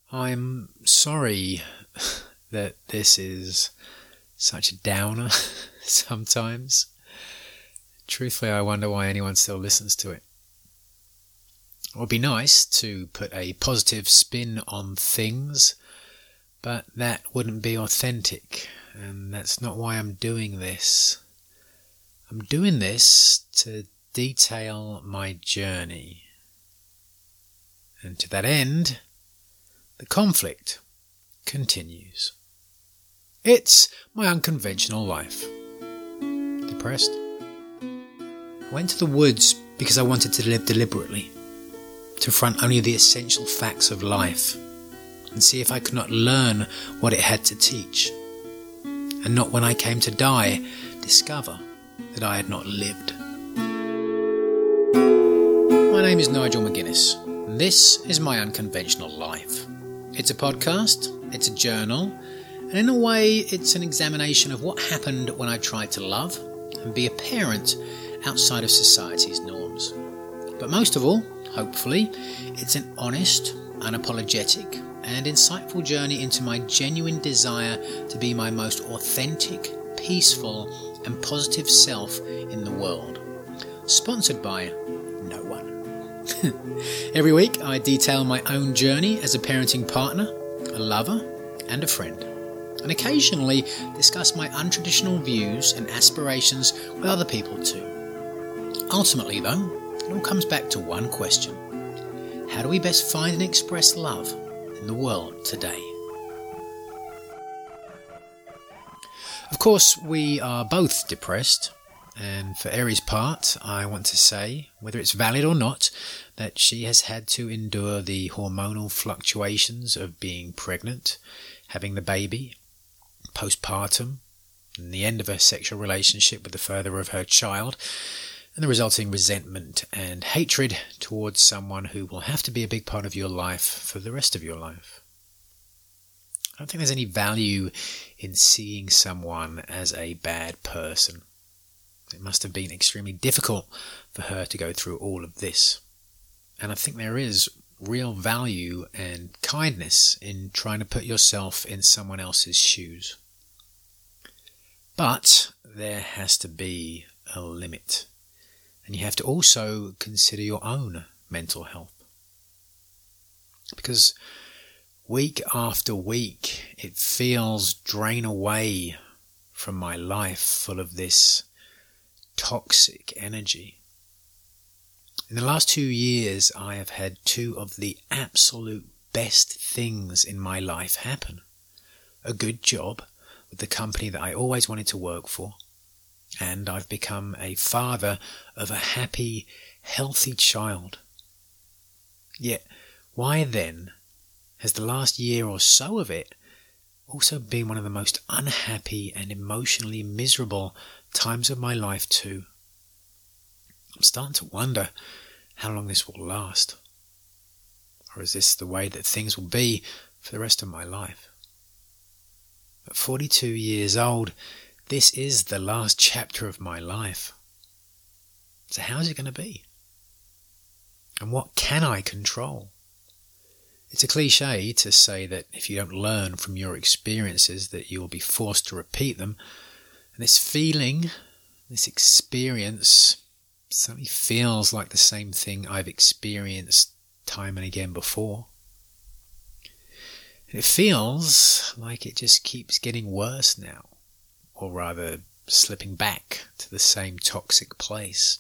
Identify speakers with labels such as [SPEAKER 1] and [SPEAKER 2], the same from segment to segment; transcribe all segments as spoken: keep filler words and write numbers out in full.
[SPEAKER 1] I'm sorry that this is such a downer sometimes. Truthfully, I wonder why anyone still listens to it. It would be nice to put a positive spin on things, but that wouldn't be authentic, and that's not why I'm doing this. I'm doing this to detail my journey. And to that end, the conflict continues. It's my unconventional life. Depressed? I went to the woods because I wanted to live deliberately, to front only the essential facts of life, and see if I could not learn what it had to teach, and not when I came to die, discover that I had not lived. My name is Nigel McGuinness, and this is My Unconventional Life. It's a podcast, it's a journal, and in a way it's an examination of what happened when I tried to love and be a parent outside of society's norms. But most of all, hopefully, it's an honest, unapologetic, and insightful journey into my genuine desire to be my most authentic, peaceful, and positive self in the world. Sponsored by no one. Every week, I detail my own journey as a parenting partner, a lover, and a friend, and occasionally discuss my untraditional views and aspirations with other people too. Ultimately, though, it all comes back to one question. How do we best find and express love in the world today? Of course, we are both depressed, and for Eri's part, I want to say, whether it's valid or not, that she has had to endure the hormonal fluctuations of being pregnant, having the baby, postpartum, and the end of her sexual relationship with the father of her child, and the resulting resentment and hatred towards someone who will have to be a big part of your life for the rest of your life. I don't think there's any value in seeing someone as a bad person. It must have been extremely difficult for her to go through all of this. And I think there is real value and kindness in trying to put yourself in someone else's shoes. But there has to be a limit. And you have to also consider your own mental health. Because week after week, it feels drain away from my life full of this toxic energy. In the last two years, I have had two of the absolute best things in my life happen. A good job with the company that I always wanted to work for. And I've become a father of a happy, healthy child. Yet, why then has the last year or so of it also been one of the most unhappy and emotionally miserable times of my life too? I'm starting to wonder how long this will last. Or is this the way that things will be for the rest of my life? At forty-two years old, this is the last chapter of my life. So how's it going to be? And what can I control? It's a cliche to say that if you don't learn from your experiences that you will be forced to repeat them. And this feeling, this experience, certainly feels like the same thing I've experienced time and again before. And it feels like it just keeps getting worse now. Or rather, slipping back to the same toxic place.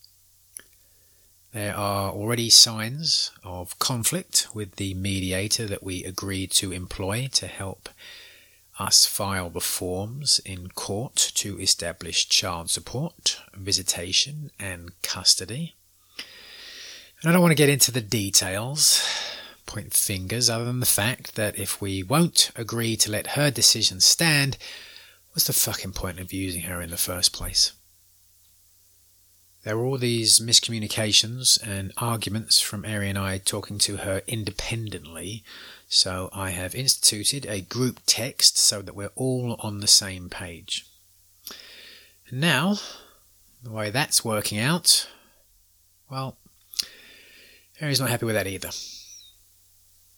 [SPEAKER 1] There are already signs of conflict with the mediator that we agreed to employ to help us file the forms in court to establish child support, visitation, and custody. And I don't want to get into the details, point fingers, other than the fact that if we won't agree to let her decision stand, what's the fucking point of using her in the first place? There were all these miscommunications and arguments from Eri and I talking to her independently, so I have instituted a group text so that we're all on the same page. And now, the way that's working out, well, Eri's not happy with that either.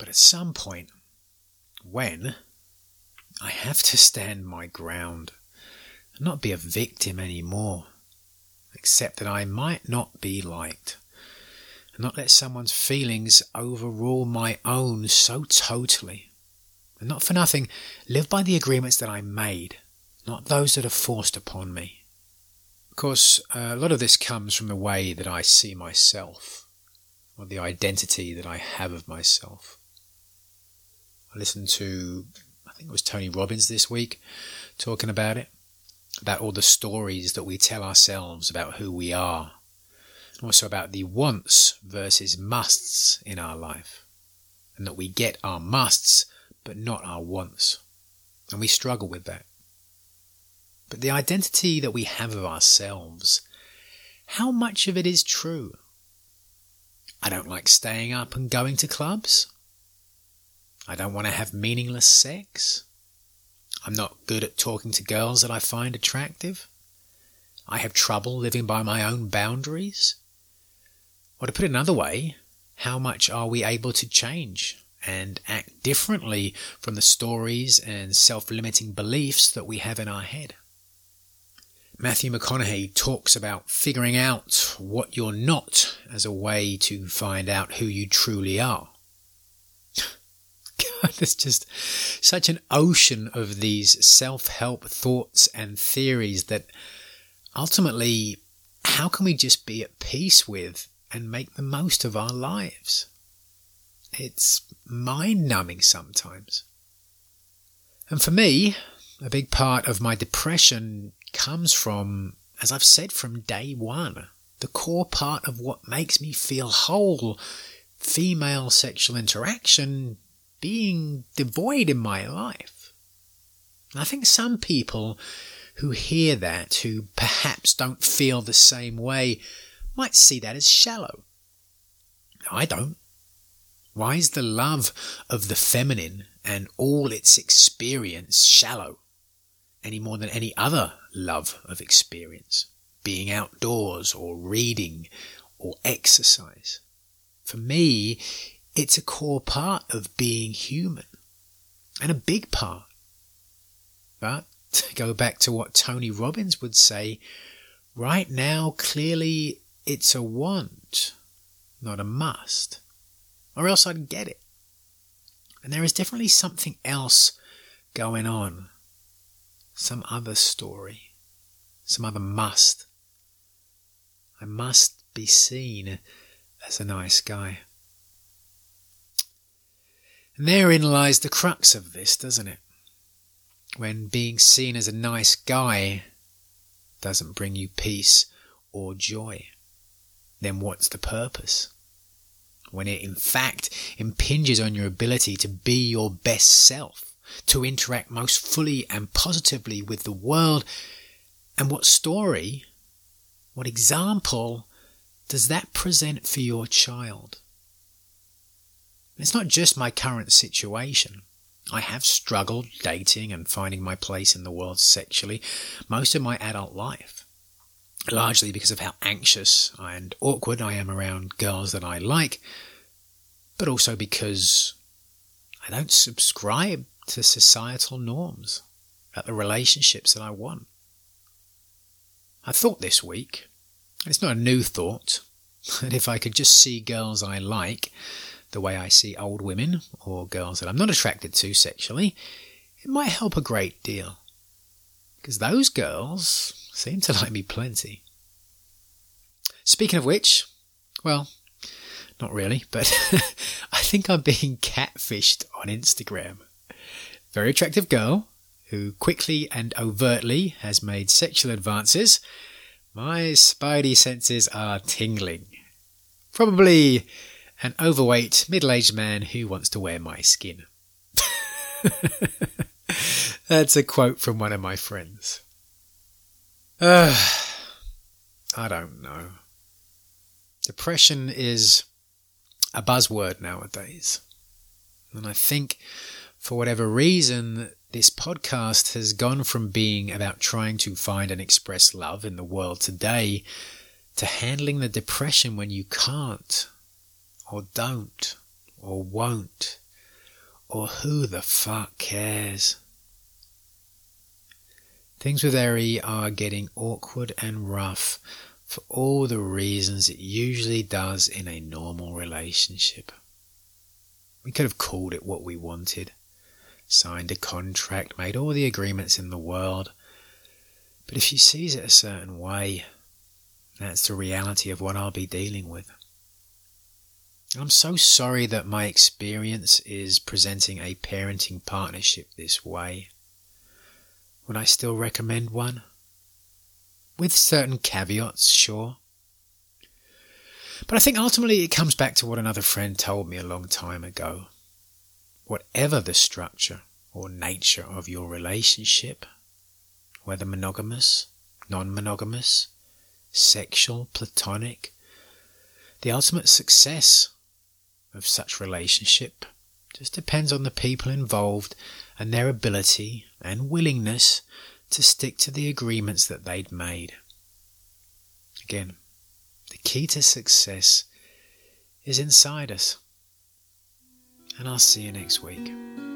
[SPEAKER 1] But at some point, when I have to stand my ground and not be a victim anymore, accept that I might not be liked, and not let someone's feelings overrule my own so totally, and not for nothing, live by the agreements that I made, not those that are forced upon me. Of course, a lot of this comes from the way that I see myself, or the identity that I have of myself. I listened to, I think it was Tony Robbins this week, talking about it, about all the stories that we tell ourselves about who we are, and also about the wants versus musts in our life, and that we get our musts but not our wants, and we struggle with that. But the identity that we have of ourselves, how much of it is true? I don't like staying up and going to clubs. I don't want to have meaningless sex. I'm not good at talking to girls that I find attractive. I have trouble living by my own boundaries. Or to put it another way, how much are we able to change and act differently from the stories and self-limiting beliefs that we have in our head? Matthew McConaughey talks about figuring out what you're not as a way to find out who you truly are. God, there's just such an ocean of these self-help thoughts and theories that ultimately, how can we just be at peace with and make the most of our lives? It's mind-numbing sometimes. And for me, a big part of my depression comes from, as I've said from day one, the core part of what makes me feel whole, female sexual interaction, being devoid in my life. And I think some people who hear that, who perhaps don't feel the same way, might see that as shallow. I don't. Why is the love of the feminine and all its experience shallow, any more than any other love of experience, being outdoors or reading or exercise? For me, it's a core part of being human, and a big part. But to go back to what Tony Robbins would say, right now, clearly it's a want, not a must, or else I'd get it. And there is definitely something else going on, some other story, some other must. I must be seen as a nice guy. And therein lies the crux of this, doesn't it? When being seen as a nice guy doesn't bring you peace or joy, then what's the purpose? When it in fact impinges on your ability to be your best self, to interact most fully and positively with the world, and what story, what example does that present for your child? It's not just my current situation. I have struggled dating and finding my place in the world sexually most of my adult life, largely because of how anxious and awkward I am around girls that I like, but also because I don't subscribe to societal norms about the relationships that I want. I thought this week, and it's not a new thought, that if I could just see girls I like the way I see old women or girls that I'm not attracted to sexually, it might help a great deal. Because those girls seem to like me plenty. Speaking of which, well, not really, but I think I'm being catfished on Instagram. Very attractive girl who quickly and overtly has made sexual advances. My spidey senses are tingling. Probably an overweight, middle-aged man who wants to wear my skin. That's a quote from one of my friends. Uh, I don't know. Depression is a buzzword nowadays. And I think, for whatever reason, this podcast has gone from being about trying to find and express love in the world today to handling the depression when you can't, or don't, or won't, or who the fuck cares? Things with Eri are getting awkward and rough for all the reasons it usually does in a normal relationship. We could have called it what we wanted, signed a contract, made all the agreements in the world, but if she sees it a certain way, that's the reality of what I'll be dealing with. I'm so sorry that my experience is presenting a parenting partnership this way. Would I still recommend one? With certain caveats, sure. But I think ultimately it comes back to what another friend told me a long time ago. Whatever the structure or nature of your relationship, whether monogamous, non-monogamous, sexual, platonic, the ultimate success of such relationship just depends on the people involved and their ability and willingness to stick to the agreements that they'd made. Again, the key to success is inside us. And I'll see you next week.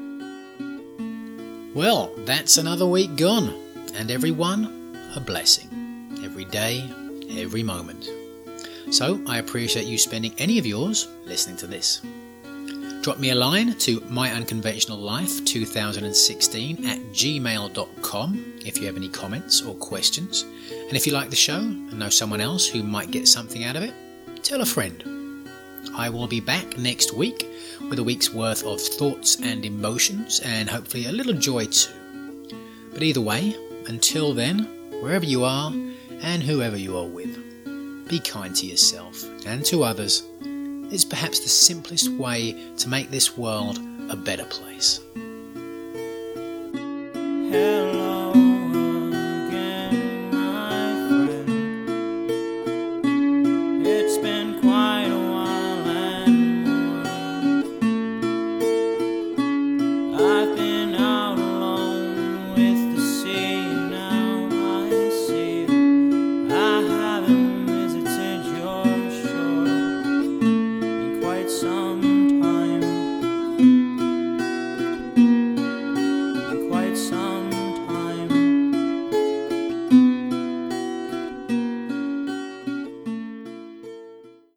[SPEAKER 1] Well, that's another week gone, and everyone a blessing. Every day, every moment. So I appreciate you spending any of yours listening to this. Drop me a line to my unconventional life twenty sixteen at gmail dot com if you have any comments or questions. And if you like the show and know someone else who might get something out of it, tell a friend. I will be back next week with a week's worth of thoughts and emotions, and hopefully a little joy too. But either way, until then, wherever you are and whoever you are with, be kind to yourself and to others. It's perhaps the simplest way to make this world a better place. Hello.